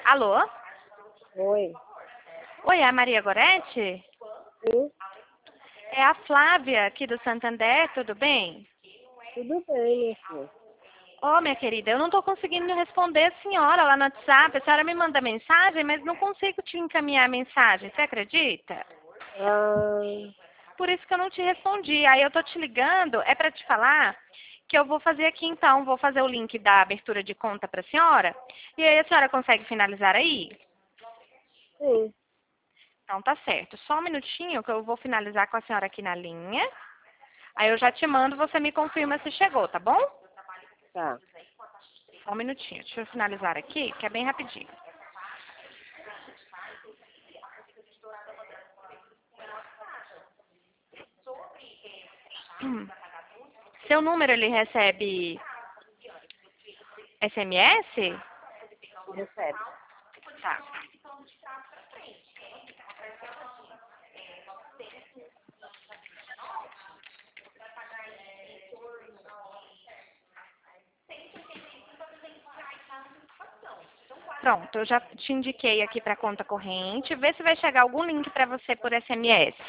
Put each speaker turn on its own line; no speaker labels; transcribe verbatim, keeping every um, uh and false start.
Alô?
Oi.
Oi, é a Maria Goretti?
Sim,
É a Flávia aqui do Santander, tudo bem?
tudo bem, minha filha.
Ô, minha querida, eu não estou conseguindo responder a senhora lá no WhatsApp. A senhora me manda mensagem, mas não consigo te encaminhar a mensagem. Você acredita?
Ah,
Por isso que eu não te respondi. Aí eu tô te ligando, é para te falar que eu vou fazer aqui então, vou fazer o link da abertura de conta para a senhora. E aí a senhora consegue finalizar aí?
sim,
Então tá certo. Só um minutinho que eu vou finalizar com a senhora aqui na linha. Aí eu já te mando, você me confirma se chegou, tá bom?
tá.
Só um minutinho. Deixa eu finalizar aqui, que é bem rapidinho. Hum. Seu número, ele recebe S M S?
Recebe.
Tá. Pronto, eu já te indiquei aqui para conta corrente. Vê se vai chegar algum link para você por S M S.